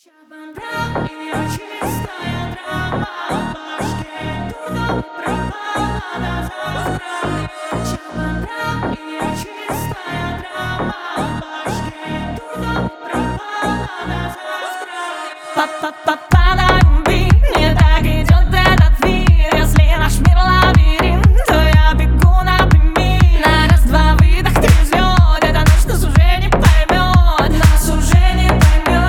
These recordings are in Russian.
Чабан и чистая драма в башке, дурдом пропала до завтра. Чабан и чистая драма в башке, дурдом пропала до завтра. Попадаем в бит, не так идет этот мир. Если наш мир лабиринт, то я бегу напрямик. На раз-два выдох трясет, это нас уже не поймет, нас уже не поймет.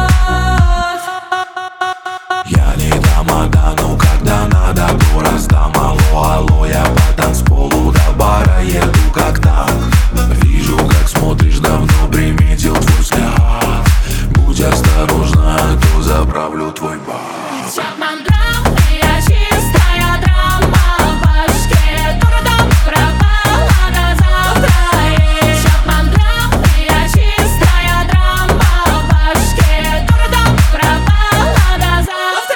Я не дам Агану, когда надо, то раздам. Алло, алло, я по танцполу до бара еду как танк. Вижу, как смотришь, давно приметил твой взгляд. Будь осторожна, а то заправлю твой бар. Чапман Браун, я чистая драма в башке, дурдом пропала до завтра. Чапман Браун, я чистая драма в башке, дурдом пропала до завтра.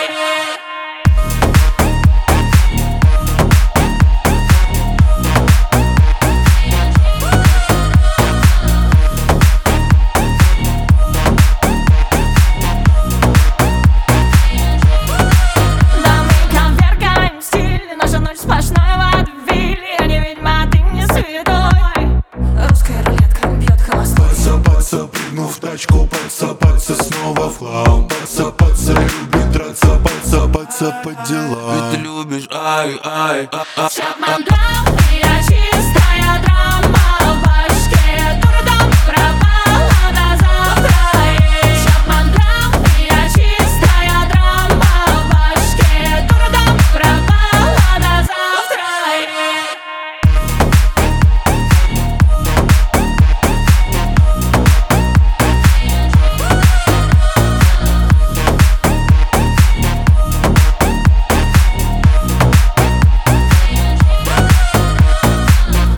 Сплошной водевиль, я не ведьма, ты не святой. Русская рулетка бьет холостой. Паца, прыгну в тачку, паца, снова в хлам. Паца, любит драться, паца, по делам. Ведь ты любишь, ай. Чапман Браун.